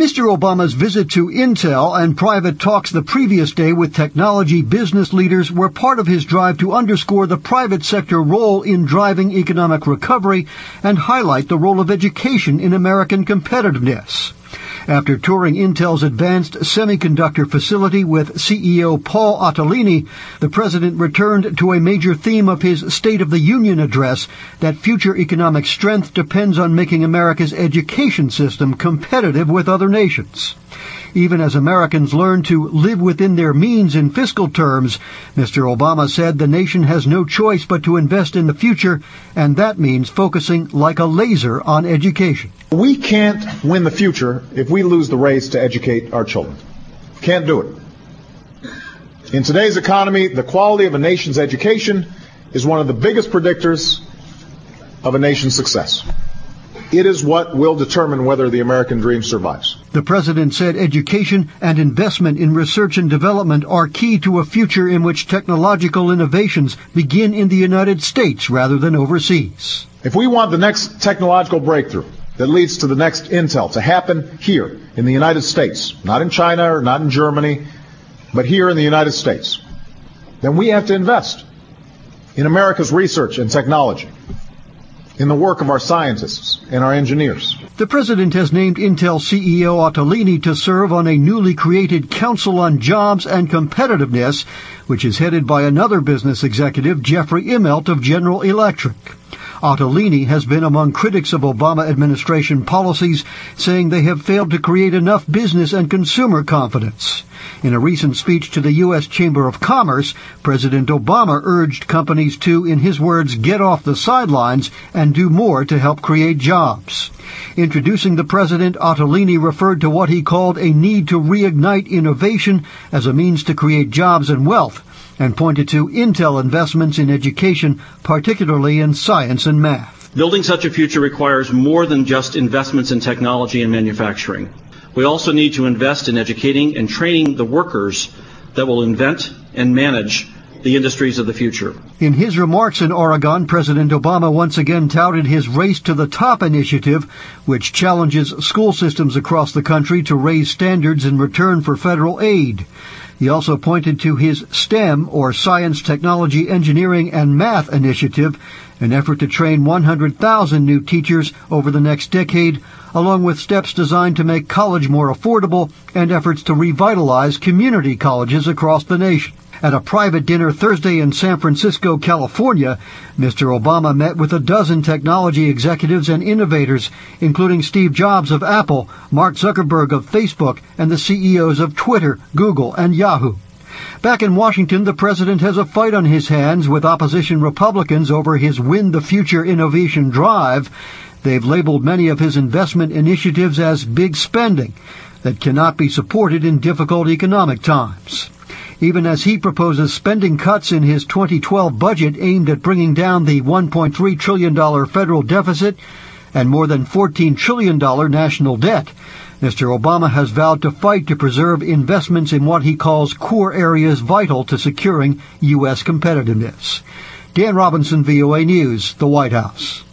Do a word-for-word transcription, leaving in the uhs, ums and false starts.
Mister Obama's visit to Intel and private talks the previous day with technology business leaders were part of his drive to underscore the private sector role in driving economic recovery and highlight the role of education in American competitiveness. After touring Intel's advanced semiconductor facility with C E O Paul Otellini, the president returned to a major theme of his State of the Union address, that future economic strength depends on making America's education system competitive with other nations. Even as Americans learn to live within their means in fiscal terms, Mister Obama said the nation has no choice but to invest in the future, and that means focusing like a laser on education. We can't win the future if we lose the race to educate our children. Can't do it. In today's economy, the quality of a nation's education is one of the biggest predictors of a nation's success. It is what will determine whether the American dream survives. The president said education and investment in research and development are key to a future in which technological innovations begin in the United States rather than overseas. If we want the next technological breakthrough that leads to the next Intel to happen here in the United States, not in China or not in Germany, but here in the United States, then we have to invest in America's research and technology, in the work of our scientists and our engineers. The president has named Intel C E O Otellini to serve on a newly created Council on Jobs and Competitiveness, which is headed by another business executive, Jeffrey Immelt of General Electric. Otellini has been among critics of Obama administration policies, saying they have failed to create enough business and consumer confidence. In a recent speech to the U S Chamber of Commerce, President Obama urged companies to, in his words, get off the sidelines and do more to help create jobs. Introducing the president, Otellini referred to what he called a need to reignite innovation as a means to create jobs and wealth, and pointed to Intel investments in education, particularly in science and math. Building such a future requires more than just investments in technology and manufacturing. We also need to invest in educating and training the workers that will invent and manage the industries of the future. In his remarks in Oregon, President Obama once again touted his Race to the Top initiative, which challenges school systems across the country to raise standards in return for federal aid. He also pointed to his STEM, or Science, Technology, Engineering, and Math initiative, an effort to train one hundred thousand new teachers over the next decade, along with steps designed to make college more affordable and efforts to revitalize community colleges across the nation. At a private dinner Thursday in San Francisco, California, Mister Obama met with a dozen technology executives and innovators, including Steve Jobs of Apple, Mark Zuckerberg of Facebook, and the C E Os of Twitter, Google, and Yahoo. Back in Washington, the president has a fight on his hands with opposition Republicans over his Win the Future innovation drive. They've labeled many of his investment initiatives as big spending that cannot be supported in difficult economic times. Even as he proposes spending cuts in his twenty twelve budget aimed at bringing down the one point three trillion dollars federal deficit and more than fourteen trillion dollars national debt, Mister Obama has vowed to fight to preserve investments in what he calls core areas vital to securing U S competitiveness. Dan Robinson, V O A News, the White House.